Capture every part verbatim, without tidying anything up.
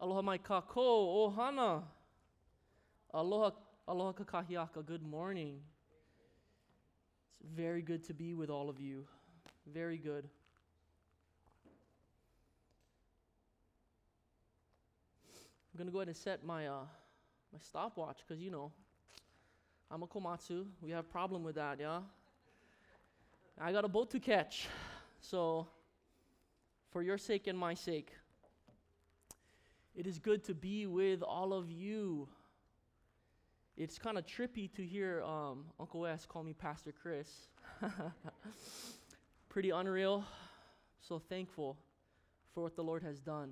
Aloha mai kako, ohana. Aloha, aloha kakahiaka, good morning. It's very good to be with all of you. Very good. I'm going to go ahead and set my uh, my stopwatch because, you know, I'm a komatsu. We have a problem with that, yeah? I got a boat to catch. So, for your sake and my sake, it is good to be with all of you. It's kind of trippy to hear um, Uncle Wes call me Pastor Chris. Pretty unreal. So thankful for what the Lord has done.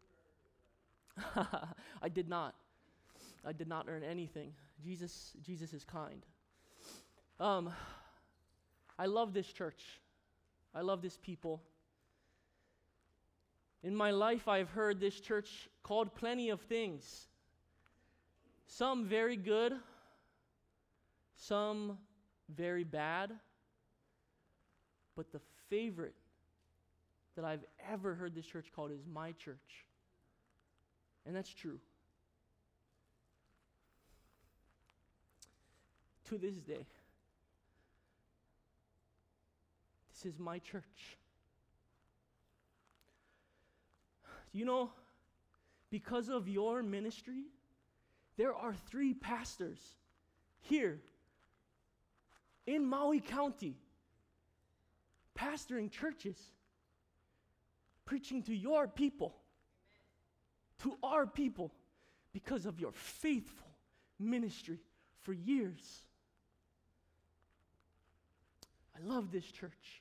I did not. I did not earn anything. Jesus, Jesus is kind. Um, I love this church. I love this people. In my life, I've heard this church called plenty of things. Some very good, some very bad. But the favorite that I've ever heard this church called is my church. And that's true. To this day, this is my church. You know, because of your ministry, there are three pastors here in Maui County pastoring churches, preaching to your people, to our people, because of your faithful ministry for years. I love this church.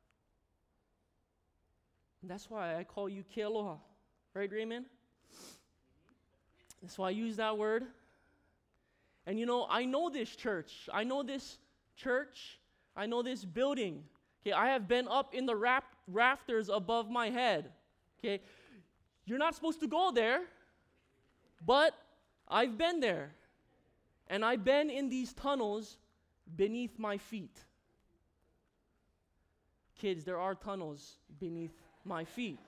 And that's why I call you Ke Aloha. Right, Raymond? That's why I use that word. And you know, I know this church. I know this church. I know this building. Okay, I have been up in the rap- rafters above my head. Okay, you're not supposed to go there, but I've been there. And I've been in these tunnels beneath my feet. Kids, there are tunnels beneath my feet.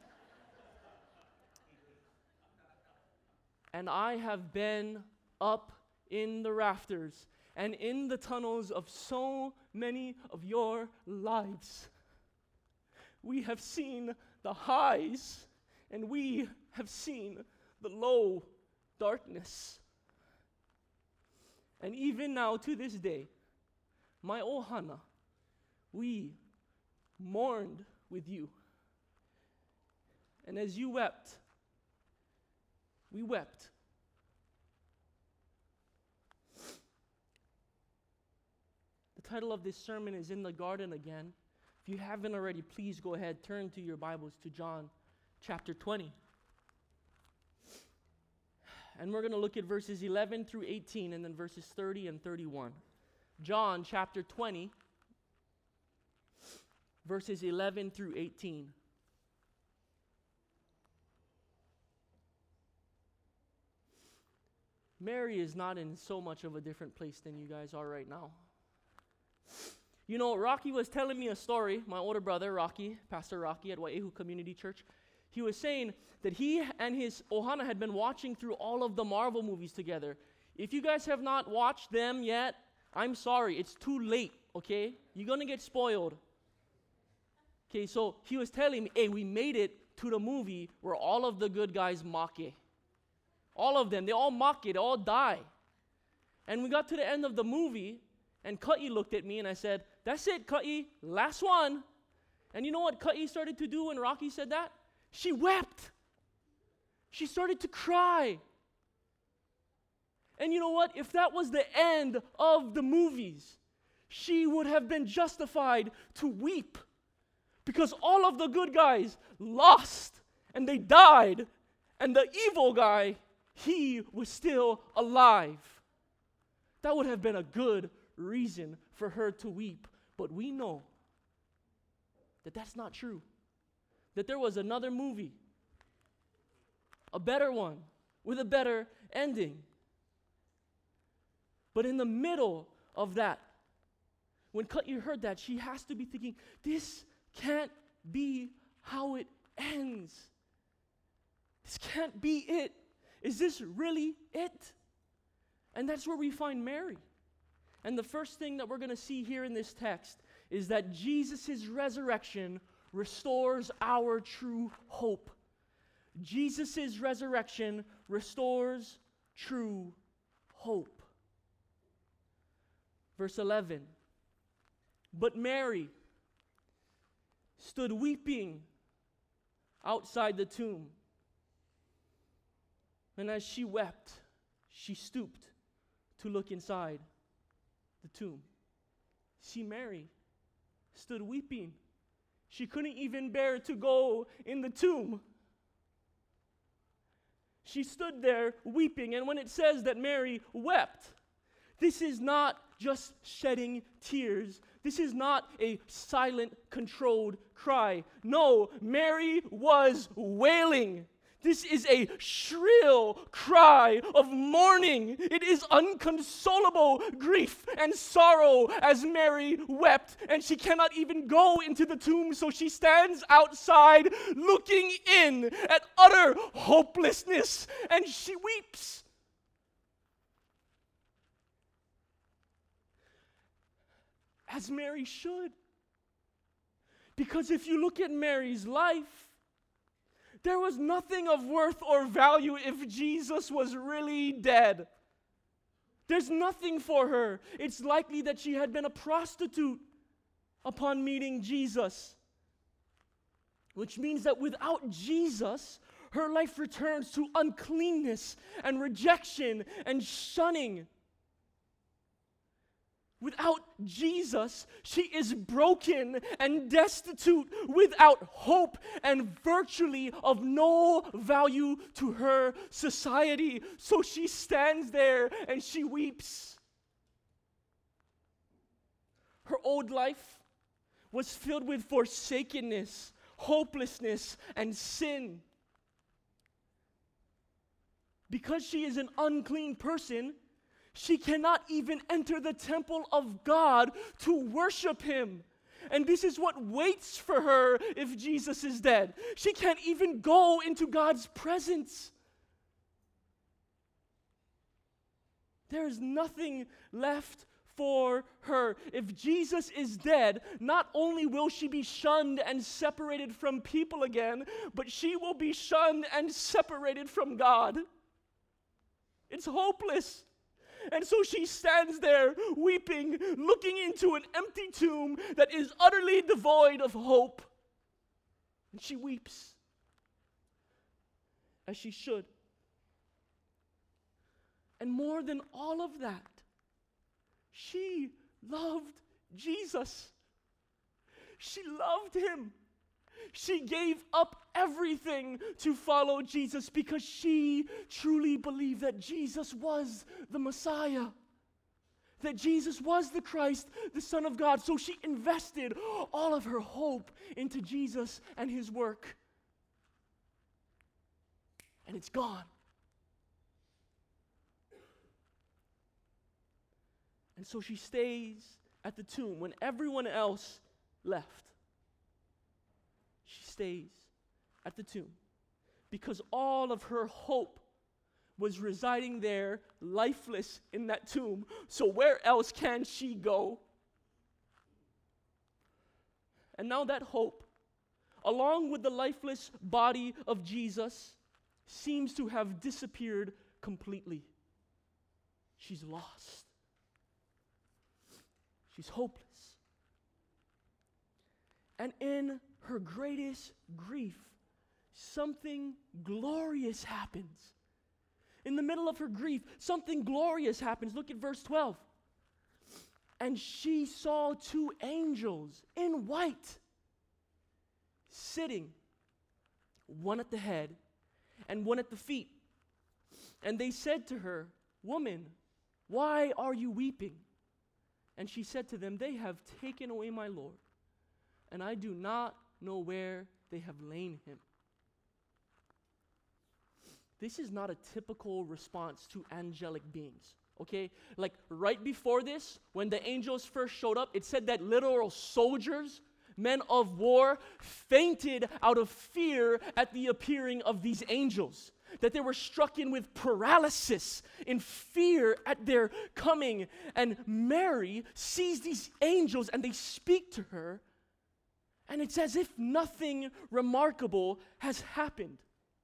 And I have been up in the rafters and in the tunnels of so many of your lives. We have seen the highs and we have seen the low darkness. And even now to this day, my ohana, we mourned with you. And as you wept, we wept. The title of this sermon is In the Garden Again. If you haven't already, please go ahead, turn to your Bibles to John chapter twenty. And we're going to look at verses eleven through eighteen and then verses thirty and thirty-one. John chapter twenty, verses eleven through eighteen. Mary is not in so much of a different place than you guys are right now. You know, Rocky was telling me a story, my older brother, Rocky, Pastor Rocky at Wai'ehu Community Church. He was saying that he and his ohana had been watching through all of the Marvel movies together. If you guys have not watched them yet, I'm sorry, it's too late, okay? You're going to get spoiled. Okay, so he was telling me, hey, we made it to the movie where all of the good guys mock it. All of them, they all mock it, they all die. And we got to the end of the movie, and Ka'i looked at me and I said, that's it, Ka'i, last one. And you know what Ka'i started to do when Rocky said that? She wept. She started to cry. And you know what? If that was the end of the movies, she would have been justified to weep. Because all of the good guys lost, and they died, and the evil guy, he was still alive. That would have been a good reason for her to weep. But we know that that's not true. That there was another movie, a better one, with a better ending. But in the middle of that, when Ka'i heard that, she has to be thinking, this can't be how it ends. This can't be it. Is this really it? And that's where we find Mary. And the first thing that we're going to see here in this text is that Jesus' resurrection restores our true hope. Jesus' resurrection restores true hope. Verse eleven. But Mary stood weeping outside the tomb. And as she wept, she stooped to look inside the tomb. See, Mary stood weeping. She couldn't even bear to go in the tomb. She stood there weeping, and when it says that Mary wept, this is not just shedding tears. This is not a silent, controlled cry. No, Mary was wailing. This is a shrill cry of mourning. It is unconsolable grief and sorrow as Mary wept, and she cannot even go into the tomb, so she stands outside looking in at utter hopelessness, and she weeps. As Mary should. Because if you look at Mary's life, there was nothing of worth or value if Jesus was really dead. There's nothing for her. It's likely that she had been a prostitute upon meeting Jesus. Which means that without Jesus, her life returns to uncleanness and rejection and shunning. Without Jesus, she is broken and destitute, without hope and virtually of no value to her society. So she stands there and she weeps. Her old life was filled with forsakenness, hopelessness, and sin. Because she is an unclean person, she cannot even enter the temple of God to worship Him. And this is what waits for her if Jesus is dead. She can't even go into God's presence. There is nothing left for her. If Jesus is dead, not only will she be shunned and separated from people again, but she will be shunned and separated from God. It's hopeless. And so she stands there weeping, looking into an empty tomb that is utterly devoid of hope. And she weeps, as she should. And more than all of that, she loved Jesus. She loved Him. She gave up everything to follow Jesus because she truly believed that Jesus was the Messiah, that Jesus was the Christ, the Son of God. So she invested all of her hope into Jesus and His work. And it's gone. And so she stays at the tomb when everyone else left. She stays at the tomb because all of her hope was residing there, lifeless in that tomb. So where else can she go? And now that hope, along with the lifeless body of Jesus, seems to have disappeared completely. She's lost. She's hopeless. And in her greatest grief, something glorious happens. In the middle of her grief, something glorious happens. Look at verse twelve. And she saw two angels in white sitting, one at the head and one at the feet. And they said to her, "Woman, why are you weeping?" And she said to them, "They have taken away my Lord, and I do not know where they have lain him." This is not a typical response to angelic beings, okay? Like right before this, when the angels first showed up, it said that literal soldiers, men of war, fainted out of fear at the appearing of these angels. that they were struck in with paralysis, in fear at their coming. And Mary sees these angels and they speak to her, and it's as if nothing remarkable has happened.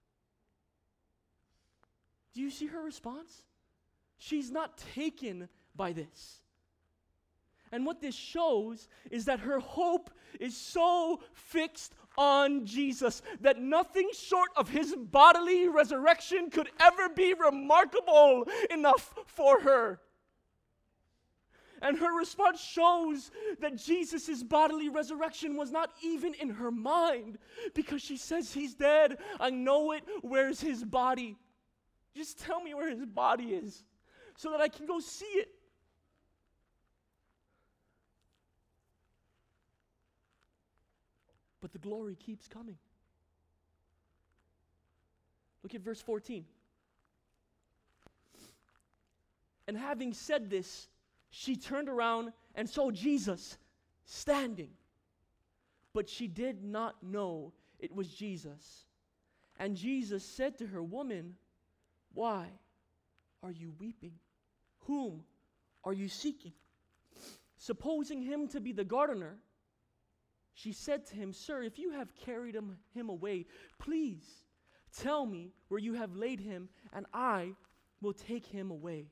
Do you see her response? She's not taken by this. And what this shows is that her hope is so fixed on Jesus that nothing short of his bodily resurrection could ever be remarkable enough for her. And her response shows that Jesus' bodily resurrection was not even in her mind, because she says, he's dead. I know it. Where's his body? Just tell me where his body is so that I can go see it. But the glory keeps coming. Look at verse fourteen. And having said this, she turned around and saw Jesus standing. But she did not know it was Jesus. And Jesus said to her, "Woman, why are you weeping? Whom are you seeking?" Supposing him to be the gardener, she said to him, "Sir, if you have carried him, him away, please tell me where you have laid him, and I will take him away."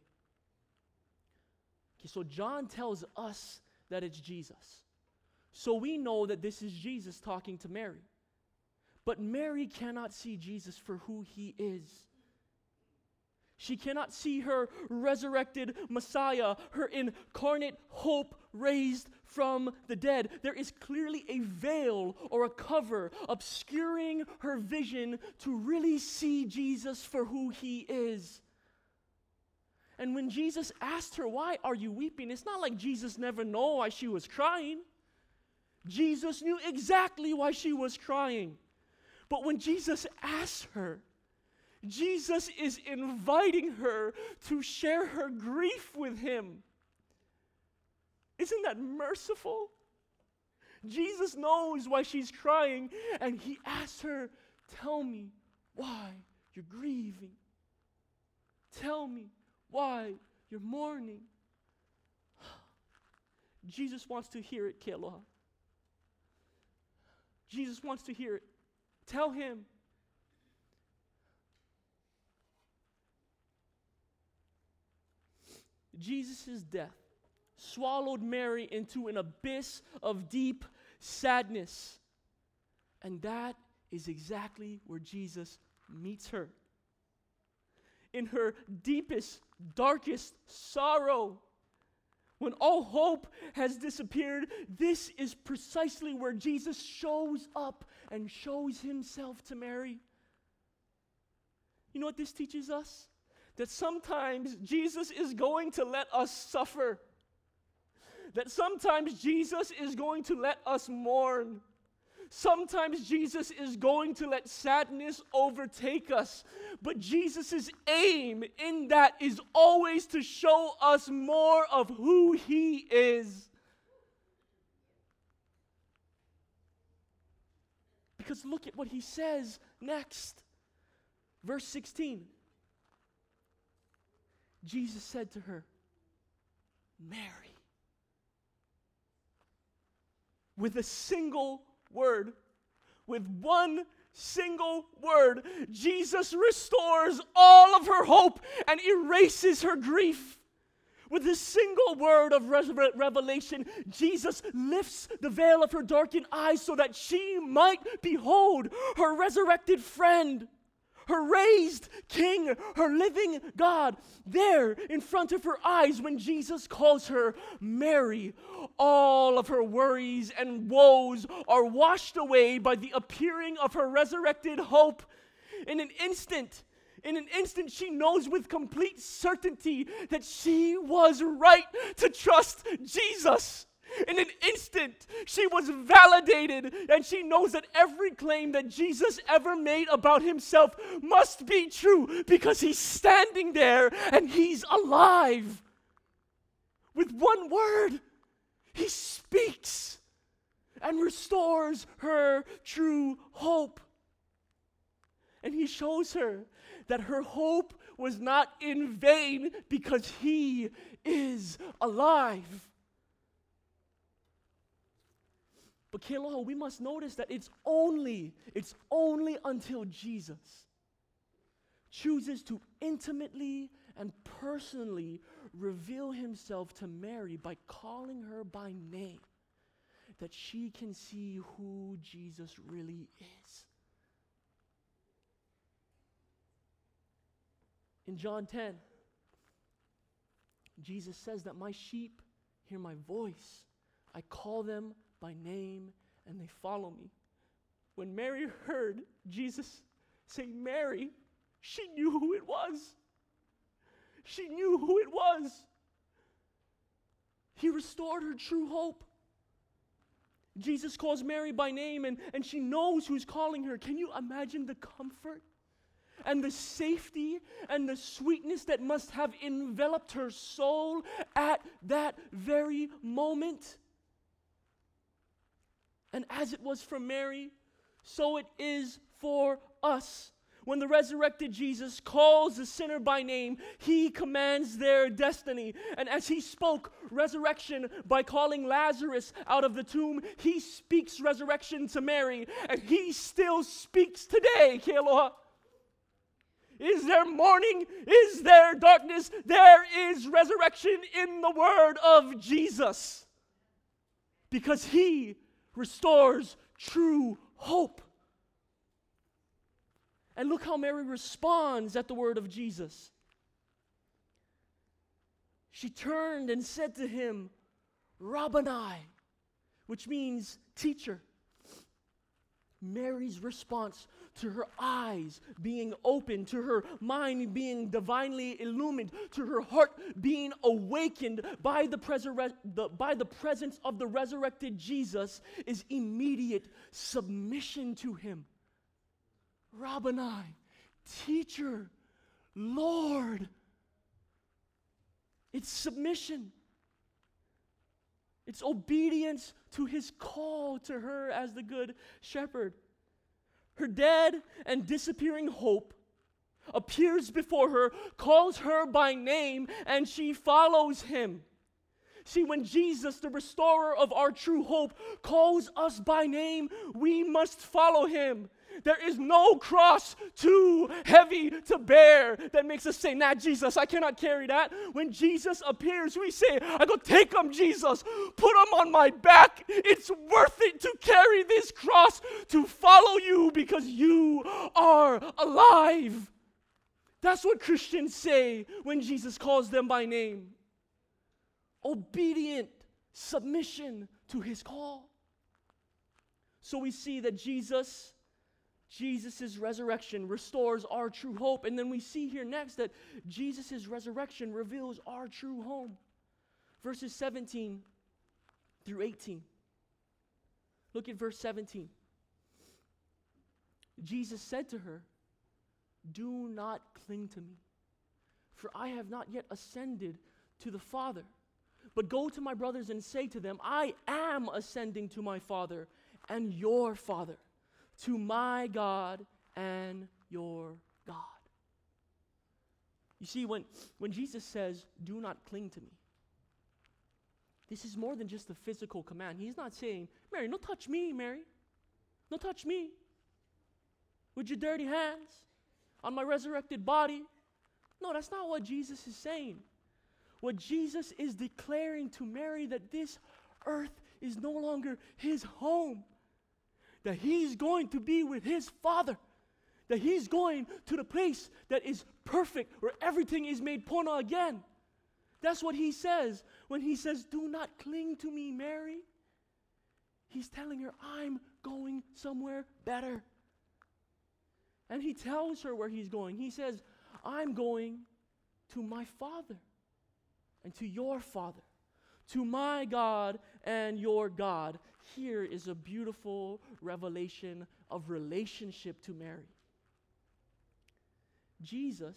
Okay, so John tells us that it's Jesus. So we know that this is Jesus talking to Mary. But Mary cannot see Jesus for who he is. She cannot see her resurrected Messiah, her incarnate hope raised from the dead. There is clearly a veil or a cover obscuring her vision to really see Jesus for who he is. And when Jesus asked her, "Why are you weeping?" it's not like Jesus never knew why she was crying. Jesus knew exactly why she was crying. But when Jesus asked her, Jesus is inviting her to share her grief with him. Isn't that merciful? Jesus knows why she's crying, and he asks her, "Tell me why you're grieving. Tell me why you're mourning." Jesus wants to hear it, Kealoha. Jesus wants to hear it. Tell him. Jesus' death swallowed Mary into an abyss of deep sadness. And that is exactly where Jesus meets her. In her deepest, darkest sorrow, when all hope has disappeared, this is precisely where Jesus shows up and shows himself to Mary. You know what this teaches us? That sometimes Jesus is going to let us suffer. That sometimes Jesus is going to let us mourn. Sometimes Jesus is going to let sadness overtake us. But Jesus' aim in that is always to show us more of who he is. Because look at what he says next. Verse sixteen. Jesus said to her, "Mary." With a single word, with one single word, Jesus restores all of her hope and erases her grief. With a single word of re- revelation, Jesus lifts the veil of her darkened eyes so that she might behold her resurrected friend, her raised King, her living God, there in front of her eyes when Jesus calls her Mary. All of her worries and woes are washed away by the appearing of her resurrected hope. In an instant, in an instant, she knows with complete certainty that she was right to trust Jesus. In an instant, she was validated, and she knows that every claim that Jesus ever made about himself must be true because he's standing there and he's alive. With one word, he speaks and restores her true hope. And And he shows her that her hope was not in vain because he is alive. But Kealoha, we must notice that it's only, it's only until Jesus chooses to intimately and personally reveal himself to Mary by calling her by name that she can see who Jesus really is. In John ten, Jesus says that my sheep hear my voice. I call them by name and they follow me. When Mary heard Jesus say Mary, she knew who it was. She knew who it was. He restored her true hope. Jesus calls Mary by name and, and she knows who's calling her. Can you imagine the comfort and the safety and the sweetness that must have enveloped her soul at that very moment? And as it was for Mary, so it is for us. When the resurrected Jesus calls the sinner by name, he commands their destiny. And as he spoke resurrection by calling Lazarus out of the tomb, he speaks resurrection to Mary. And he still speaks today, Kealoha. Is there mourning? Is there darkness? There is resurrection in the word of Jesus. Because he restores true hope. And look how Mary responds at the word of Jesus. She turned and said to him, Rabboni, which means teacher. Mary's response to her eyes being opened, to her mind being divinely illumined, to her heart being awakened by the, presur- the, by the presence of the resurrected Jesus, is immediate submission to him. Rabboni, teacher, Lord. It's submission. It's obedience to his call to her as the good shepherd. Her dead and disappearing hope appears before her, calls her by name, and she follows him. See, when Jesus, the restorer of our true hope, calls us by name, we must follow him. There is no cross too heavy to bear that makes us say, nah, Jesus, I cannot carry that. When Jesus appears, we say, I go, take him, Jesus. Put him on my back. It's worth it to carry this cross, to follow you because you are alive. That's what Christians say when Jesus calls them by name. Obedient submission to his call. So we see that Jesus Jesus' resurrection restores our true hope. And then we see here next that Jesus' resurrection reveals our true home. Verses seventeen through eighteen. Look at verse seventeen. Jesus said to her, do not cling to me, for I have not yet ascended to the Father. But go to my brothers and say to them, I am ascending to my Father and your Father, to my God and your God. You see, when, when Jesus says, do not cling to me, this is more than just a physical command. He's not saying, Mary, don't touch me, Mary. Don't touch me with your dirty hands on my resurrected body. No, that's not what Jesus is saying. What Jesus is declaring to Mary, that this earth is no longer his home. That he's going to be with his Father. That he's going to the place that is perfect, where everything is made pona again. That's what he says when he says, do not cling to me, Mary. He's telling her, I'm going somewhere better. And he tells her where he's going. He says, I'm going to my Father and to your Father, to my God and your God. Here is a beautiful revelation of relationship to Mary. Jesus,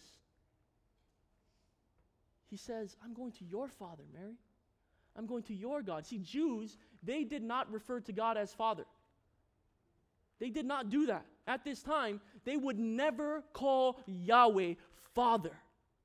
he says, I'm going to your Father, Mary. I'm going to your God. See, Jews, they did not refer to God as Father. They did not do that. at this time, they would never call Yahweh Father.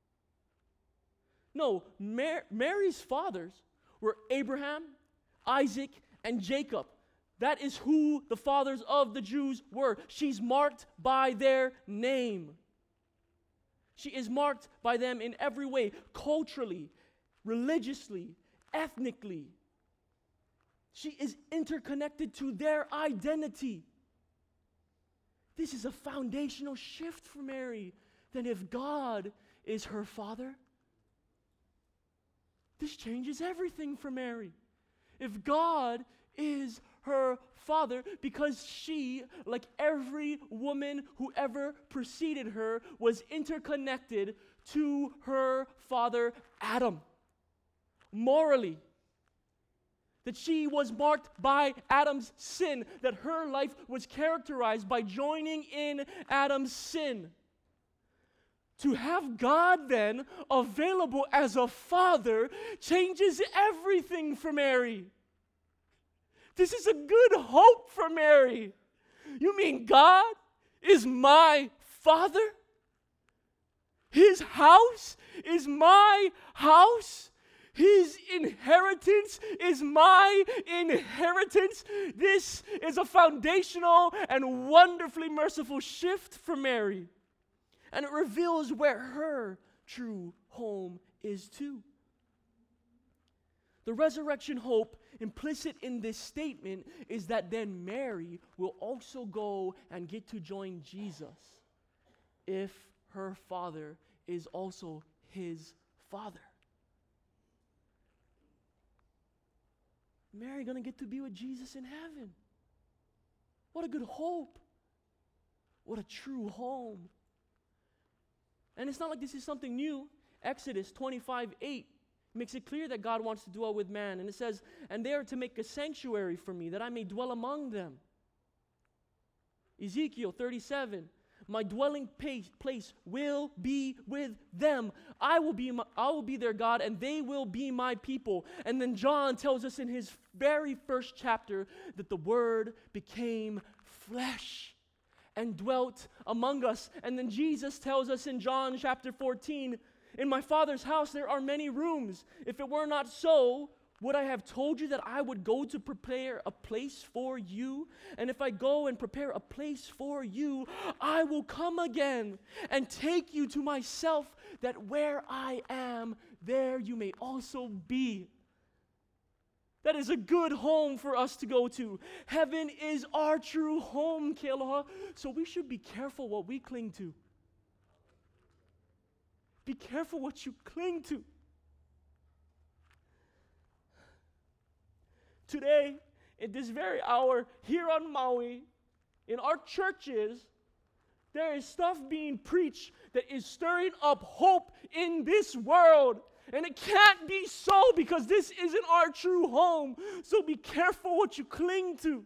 No, Mar- Mary's fathers were Abraham, Isaac, and Jacob. That is who the fathers of the Jews were. She's marked by their name. She is marked by them in every way, culturally, religiously, ethnically. She is interconnected to their identity. This is a foundational shift for Mary. Then if God is her father, this changes everything for Mary. If God is her father, because she, like every woman who ever preceded her, was interconnected to her father Adam. Morally, that she was marked by Adam's sin, that her life was characterized by joining in Adam's sin. To have God then available as a father changes everything for Mary. This is a good hope for Mary. You mean God is my father? His house is my house? His inheritance is my inheritance? This is a foundational and wonderfully merciful shift for Mary. And it reveals where her true home is too. The resurrection hope implicit in this statement is that then Mary will also go and get to join Jesus if her father is also his father. Mary gonna get to be with Jesus in heaven. What a good hope. What a true home. And it's not like this is something new. Exodus twenty-five eight makes it clear that God wants to dwell with man. And it says, and they are to make a sanctuary for me, that I may dwell among them. Ezekiel thirty-seven, my dwelling place will be with them. I will be, my, I will be their God, and they will be my people. And then John tells us in his very first chapter that the Word became flesh and dwelt among us. And then Jesus tells us in John chapter fourteen, in my Father's house there are many rooms. If it were not so, would I have told you that I would go to prepare a place for you? And if I go and prepare a place for you, I will come again and take you to myself, that where I am, there you may also be. That is a good home for us to go to. Heaven is our true home, Kealoha. So we should be careful what we cling to. Be careful what you cling to. Today, in this very hour, here on Maui, in our churches, there is stuff being preached that is stirring up hope in this world. And it can't be so, because this isn't our true home. So be careful what you cling to.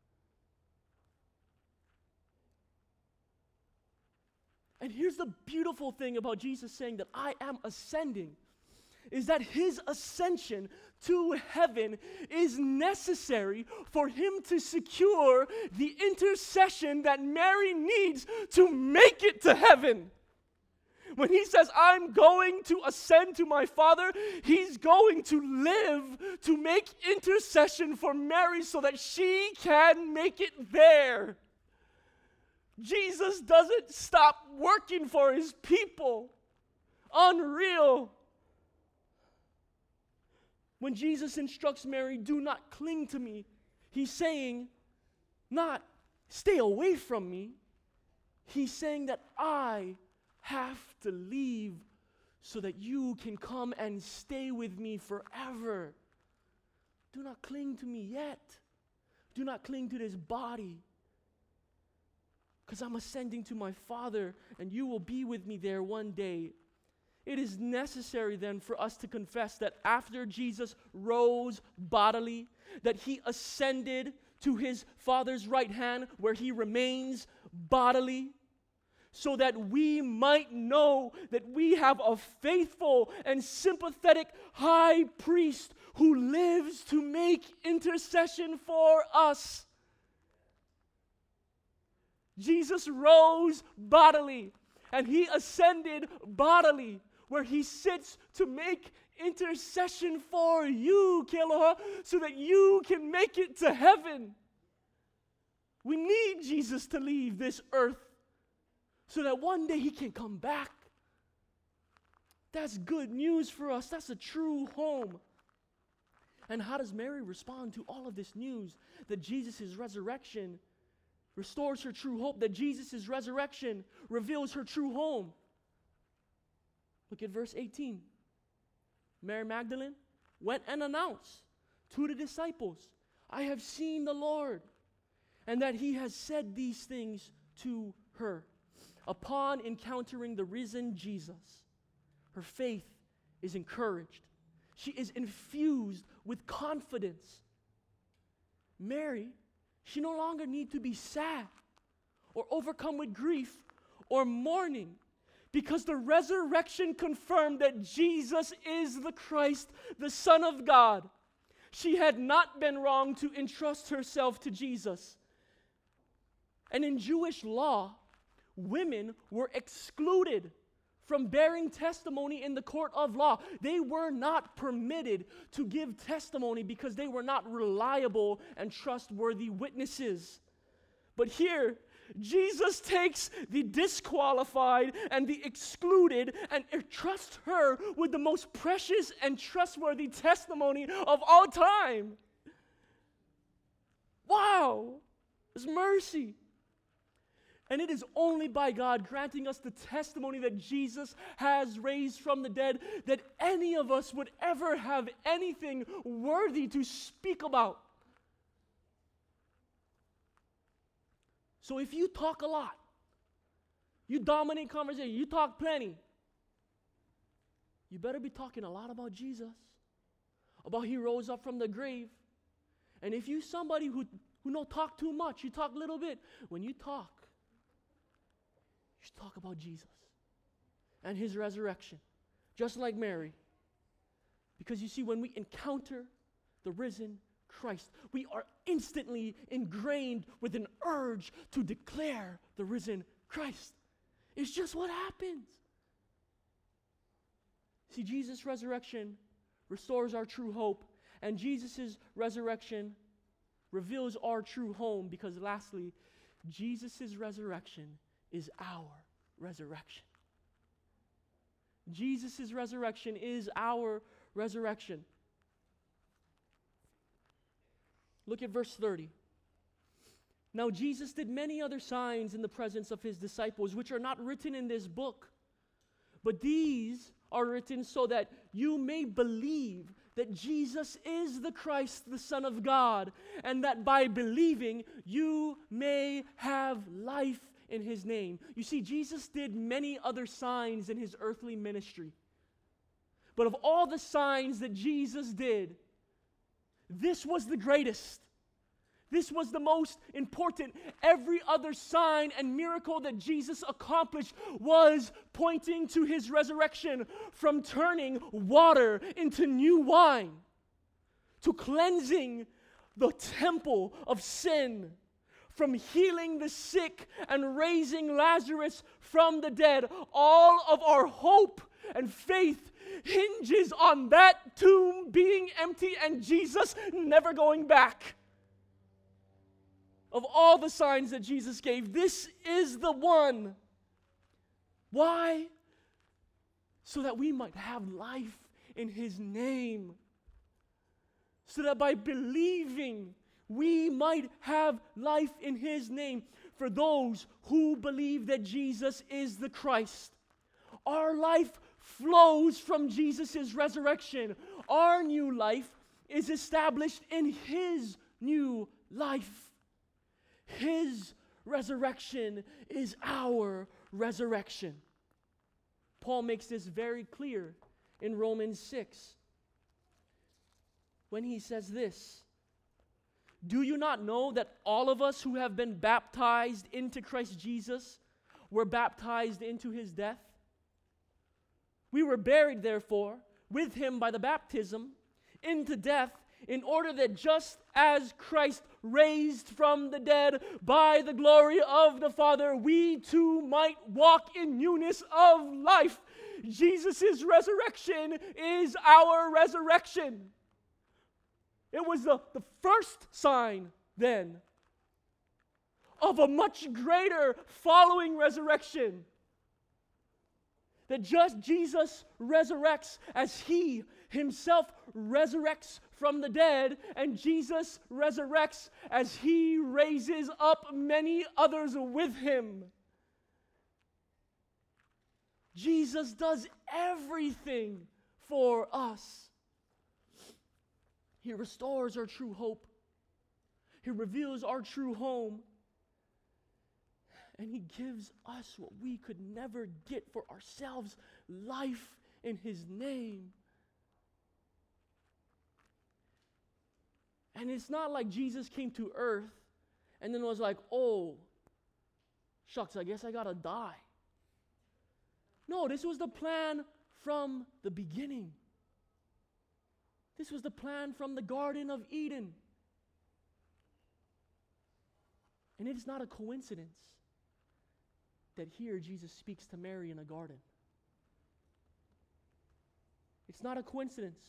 And here's the beautiful thing about Jesus saying that I am ascending, is that his ascension to heaven is necessary for him to secure the intercession that Mary needs to make it to heaven. When he says, I'm going to ascend to my Father, he's going to live to make intercession for Mary so that she can make it there. Jesus doesn't stop working for his people. Unreal. When Jesus instructs Mary, do not cling to me, he's saying, not stay away from me. He's saying that I have to leave so that you can come and stay with me forever. Do not cling to me yet. Do not cling to this body, because I'm ascending to my Father, and you will be with me there one day. It is necessary then for us to confess that after Jesus rose bodily, that he ascended to his Father's right hand, where he remains bodily, so that we might know that we have a faithful and sympathetic high priest who lives to make intercession for us. Jesus rose bodily, and he ascended bodily, where he sits to make intercession for you, Kealoha, so that you can make it to heaven. We need Jesus to leave this earth so that one day he can come back. That's good news for us. That's a true home. And how does Mary respond to all of this news? That Jesus' resurrection restores her true hope, that Jesus' resurrection reveals her true home. Look at verse eighteen. Mary Magdalene went and announced to the disciples, I have seen the Lord, and that he has said these things to her. Upon encountering the risen Jesus, her faith is encouraged. She is infused with confidence. Mary, she no longer needs to be sad or overcome with grief or mourning, because the resurrection confirmed that Jesus is the Christ, the Son of God. She had not been wrong to entrust herself to Jesus. And in Jewish law, women were excluded from bearing testimony in the court of law. They were not permitted to give testimony because they were not reliable and trustworthy witnesses. But here, Jesus takes the disqualified and the excluded and entrusts her with the most precious and trustworthy testimony of all time. Wow! It's mercy. And it is only by God granting us the testimony that Jesus has raised from the dead that any of us would ever have anything worthy to speak about. So if you talk a lot, you dominate conversation, you talk plenty, you better be talking a lot about Jesus, about he rose up from the grave. And if you somebody who, who don't talk too much, you talk a little bit, when you talk, you should talk about Jesus and his resurrection, just like Mary. Because you see, when we encounter the risen Christ, we are instantly ingrained with an urge to declare the risen Christ. It's just what happens. See, Jesus' resurrection restores our true hope, and Jesus' resurrection reveals our true home, because lastly, Jesus' resurrection is our resurrection. Jesus' resurrection is our resurrection. Look at verse thirty. Now Jesus did many other signs in the presence of his disciples, which are not written in this book. But these are written so that you may believe that Jesus is the Christ, the Son of God, and that by believing you may have life in his name. You see, Jesus did many other signs in his earthly ministry. But of all the signs that Jesus did, this was the greatest. This was the most important. Every other sign and miracle that Jesus accomplished was pointing to his resurrection, from turning water into new wine, to cleansing the temple of sin, from healing the sick and raising Lazarus from the dead. All of our hope and faith hinges on that tomb being empty and Jesus never going back. Of all the signs that Jesus gave, this is the one. Why? So that we might have life in his name. So that by believing, we might have life in his name. For those who believe that Jesus is the Christ, our life flows from Jesus' resurrection. Our new life is established in his new life. His resurrection is our resurrection. Paul makes this very clear in Romans six when he says this: do you not know that all of us who have been baptized into Christ Jesus were baptized into his death? We were buried, therefore, with him by the baptism into death, in order that just as Christ raised from the dead by the glory of the Father, we too might walk in newness of life. Jesus' resurrection is our resurrection. It was the, the first sign then of a much greater following resurrection. That just Jesus resurrects as he himself resurrects from the dead, and Jesus resurrects as he raises up many others with him. Jesus does everything for us. He restores our true hope. He reveals our true home. And he gives us what we could never get for ourselves, life in his name. And it's not like Jesus came to earth and then was like, oh, shucks, I guess I gotta die. No, this was the plan from the beginning. This was the plan from the Garden of Eden. And it is not a coincidence that here Jesus speaks to Mary in a garden. It's not a coincidence.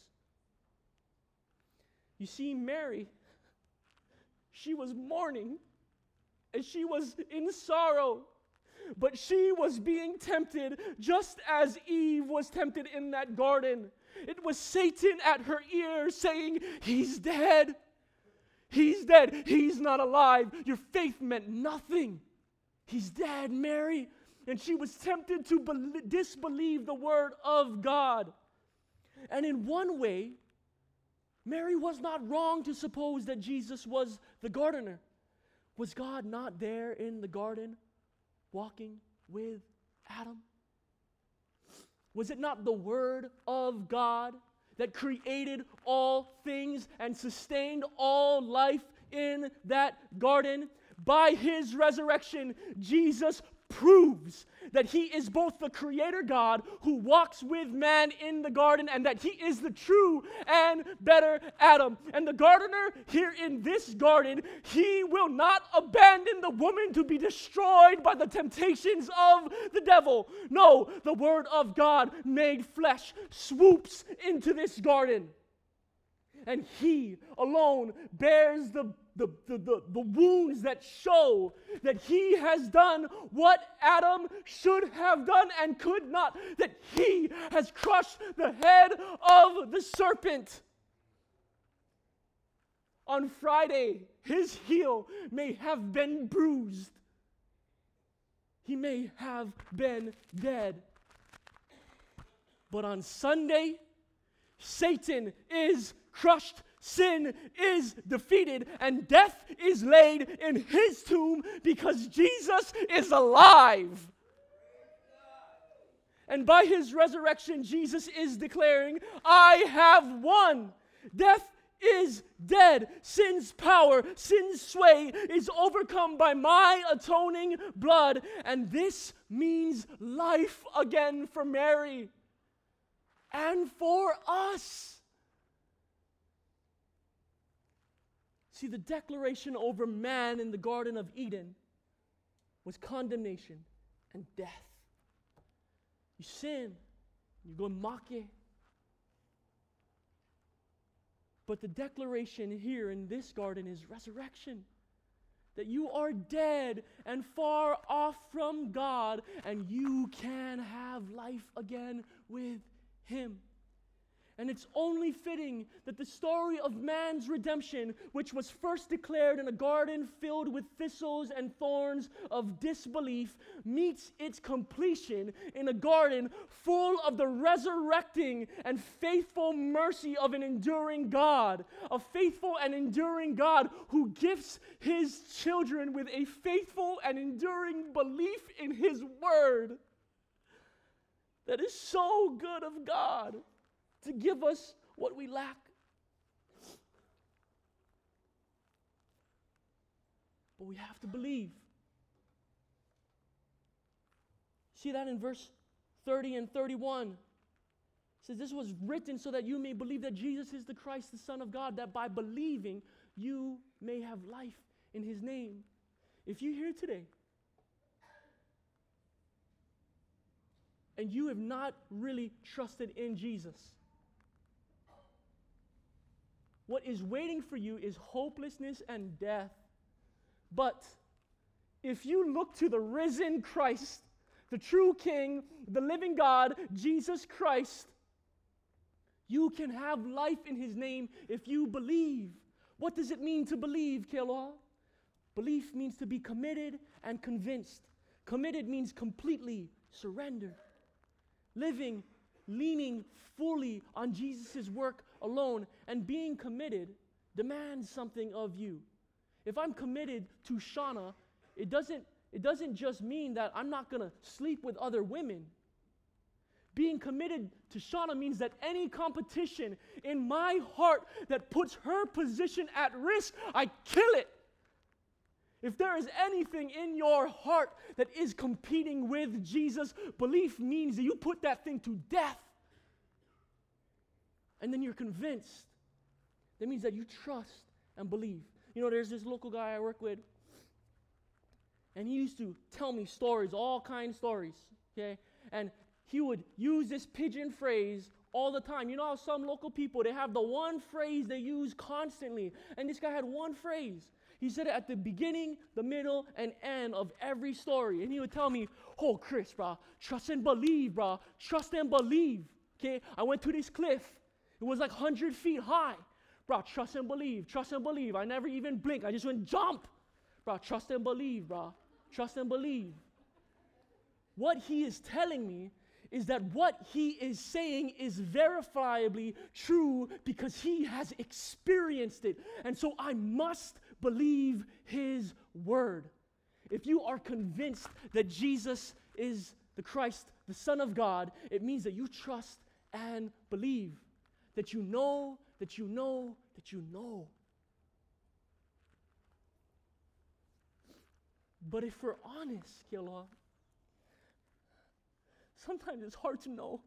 You see, Mary, she was mourning and she was in sorrow, but she was being tempted just as Eve was tempted in that garden. It was Satan at her ear saying, he's dead. He's dead. He's not alive. Your faith meant nothing. He's dead, Mary. And she was tempted to be- disbelieve the word of God. And in one way, Mary was not wrong to suppose that Jesus was the gardener. Was God not there in the garden walking with Adam? Was it not the word of God that created all things and sustained all life in that garden? By his resurrection, Jesus proves that he is both the creator God who walks with man in the garden and that he is the true and better Adam. And the gardener here in this garden, he will not abandon the woman to be destroyed by the temptations of the devil. No, the word of God made flesh swoops into this garden. And he alone bears the The, the, the, the wounds that show that he has done what Adam should have done and could not, that he has crushed the head of the serpent. On Friday, his heel may have been bruised. He may have been dead. But on Sunday, Satan is crushed, sin is defeated, and death is laid in his tomb because Jesus is alive. And by his resurrection, Jesus is declaring, I have won. Death is dead. Sin's power, sin's sway is overcome by my atoning blood. And this means life again for Mary and for us. See, the declaration over man in the Garden of Eden was condemnation and death. You sin, you go make. But the declaration here in this garden is resurrection. That you are dead and far off from God, and you can have life again with him. And it's only fitting that the story of man's redemption, which was first declared in a garden filled with thistles and thorns of disbelief, meets its completion in a garden full of the resurrecting and faithful mercy of an enduring God. A faithful and enduring God who gifts his children with a faithful and enduring belief in his word. That is so good of God, to give us what we lack. But we have to believe. See that in verse thirty and thirty-one. It says this was written so that you may believe that Jesus is the Christ, the Son of God, that by believing you may have life in his name. If you're here today and you have not really trusted in Jesus, what is waiting for you is hopelessness and death. But if you look to the risen Christ, the true King, the living God, Jesus Christ, you can have life in his name if you believe. What does it mean to believe, Keloha? Belief means to be committed and convinced. Committed means completely surrendered. Living, leaning fully on Jesus' work alone, and being committed demands something of you. If I'm committed to Shauna, it doesn't, it doesn't just mean that I'm not going to sleep with other women. Being committed to Shauna means that any competition in my heart that puts her position at risk, I kill it. If there is anything in your heart that is competing with Jesus, belief means that you put that thing to death. And then you're convinced. That means that you trust and believe. You know, there's this local guy I work with, and he used to tell me stories, all kinds of stories, okay? And he would use this pigeon phrase all the time. You know how some local people, they have the one phrase they use constantly, and this guy had one phrase. He said it at the beginning, the middle, and end of every story. And he would tell me, oh, Chris, bro, trust and believe, bro. Trust and believe, okay? I went to this cliff. It was like one hundred feet high. Bro, trust and believe, trust and believe. I never even blinked. I just went jump. Bro, trust and believe, bro. Trust and believe. What he is telling me is that what he is saying is verifiably true because he has experienced it. And so I must believe his word. If you are convinced that Jesus is the Christ, the Son of God, it means that you trust and believe. That you know, that you know, that you know. But if we're honest, Keloha, sometimes it's hard to know.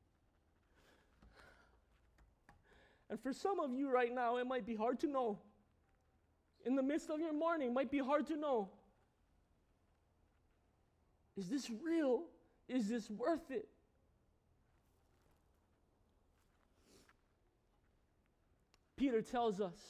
And for some of you right now, it might be hard to know. In the midst of your morning, it might be hard to know. Is this real? Is this worth it? Peter tells us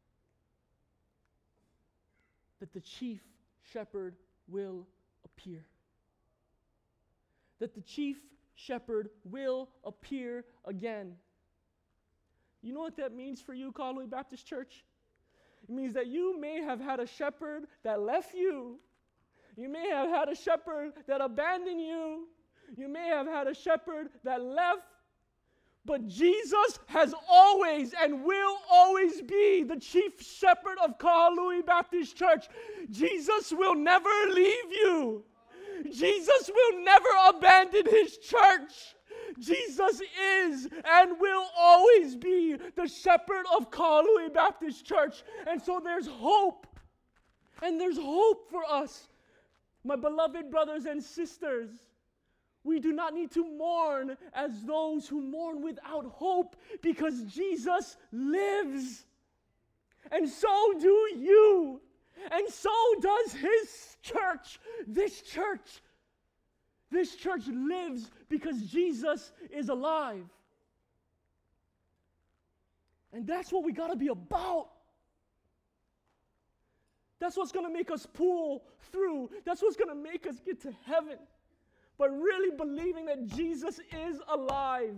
that the chief shepherd will appear. That the chief shepherd will appear again. You know what that means for you, Kahalui Baptist Church? It means that you may have had a shepherd that left you. You may have had a shepherd that abandoned you. You may have had a shepherd that left. But Jesus has always and will always be the chief shepherd of Kahalui Baptist Church. Jesus will never leave you. Jesus will never abandon his church. Jesus is and will always be the shepherd of Kahalui Baptist Church. And so there's hope. And there's hope for us, my beloved brothers and sisters. We do not need to mourn as those who mourn without hope because Jesus lives. And so do you. And so does his church. This church. This church lives because Jesus is alive. And that's what we got to be about. That's what's going to make us pull through. That's what's going to make us get to heaven. But really believing that Jesus is alive.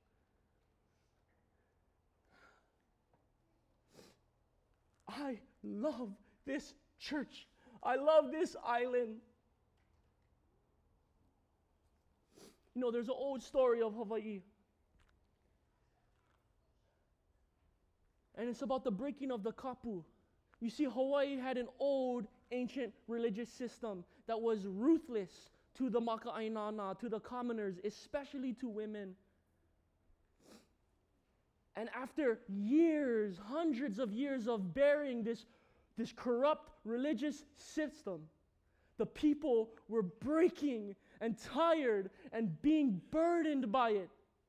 I love this church. I love this island. You know, there's an old story of Hawaii. And it's about the breaking of the kapu. You see, Hawaii had an old, ancient religious system that was ruthless to the maka'ainana, to the commoners, especially to women. And after years, hundreds of years of bearing this, this corrupt religious system, the people were breaking and tired and being burdened by it.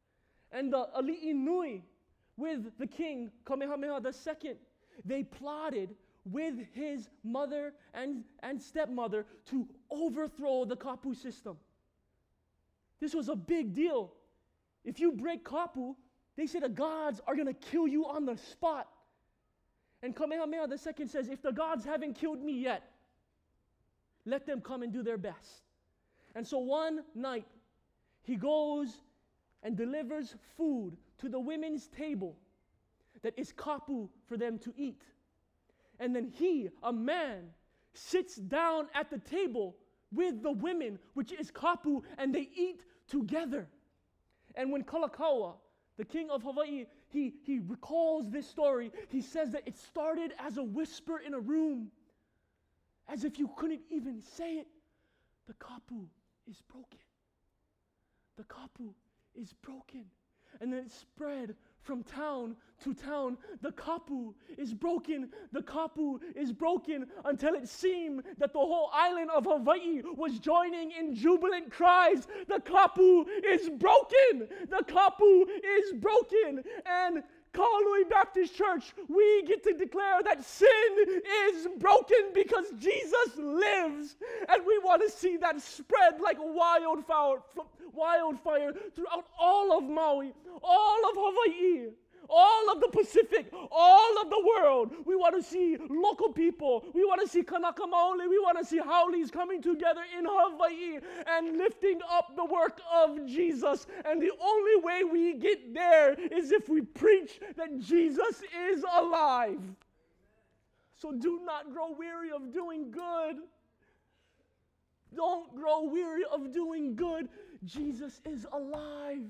and the Ali'i Nui with the king, Kamehameha the second. They plotted with his mother and, and stepmother to overthrow the Kapu system. This was a big deal. If you break Kapu, they say the gods are going to kill you on the spot. And Kamehameha the second says, if the gods haven't killed me yet, let them come and do their best. And so one night, he goes and delivers food to the women's table that is Kapu for them to eat. And then he, a man, sits down at the table with the women, which is Kapu, and they eat together. And when Kalakaua, the king of Hawaii, he, he recalls this story, he says that it started as a whisper in a room, as if you couldn't even say it. The Kapu is broken. The Kapu is broken. And then it spread from town to town. The Kapu is broken. The Kapu is broken until it seemed that the whole island of Hawaii was joining in jubilant cries. The Kapu is broken. The Kapu is broken. And Kaului Baptist Church, we get to declare that sin is broken because Jesus lives. And we want to see that spread like wildfire, wildfire throughout all of Maui, all of Hawaii, all of the Pacific, all of the world. We want to see local people. We want to see Kanaka Maoli. We want to see Howleys coming together in Hawaii and lifting up the work of Jesus. And the only way we get there is if we preach that Jesus is alive. So do not grow weary of doing good. Don't grow weary of doing good. Jesus is alive.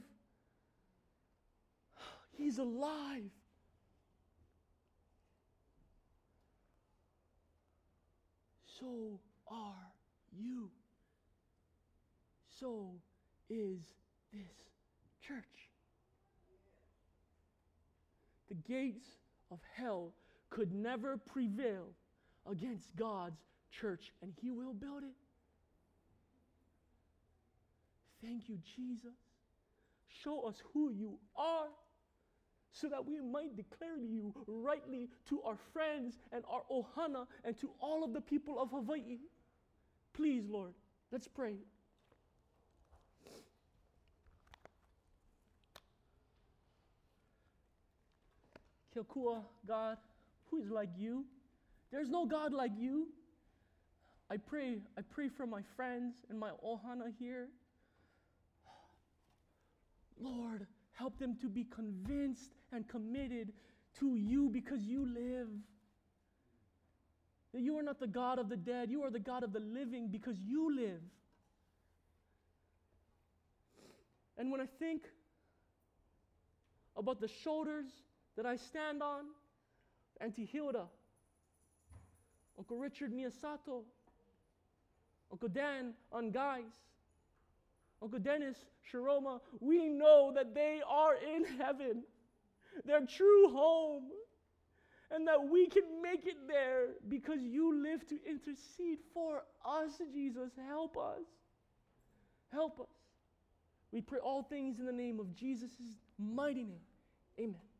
He's alive. So are you. So is this church. The gates of hell could never prevail against God's church, and He will build it. Thank you, Jesus. Show us who you are, so that we might declare you rightly to our friends and our ohana and to all of the people of Hawaii. Please, Lord, let's pray. Kilkua, God, who is like you? There's no God like you. I pray, I pray for my friends and my ohana here. Lord, help them to be convinced and committed to you because you live. That you are not the God of the dead, you are the God of the living because you live. And when I think about the shoulders that I stand on, Auntie Hilda, Uncle Richard Miyasato, Uncle Dan Ungais, Uncle Dennis Shiroma, we know that they are in heaven, their true home, and that we can make it there because you live to intercede for us, Jesus. Help us. Help us. We pray all things in the name of Jesus' mighty name. Amen.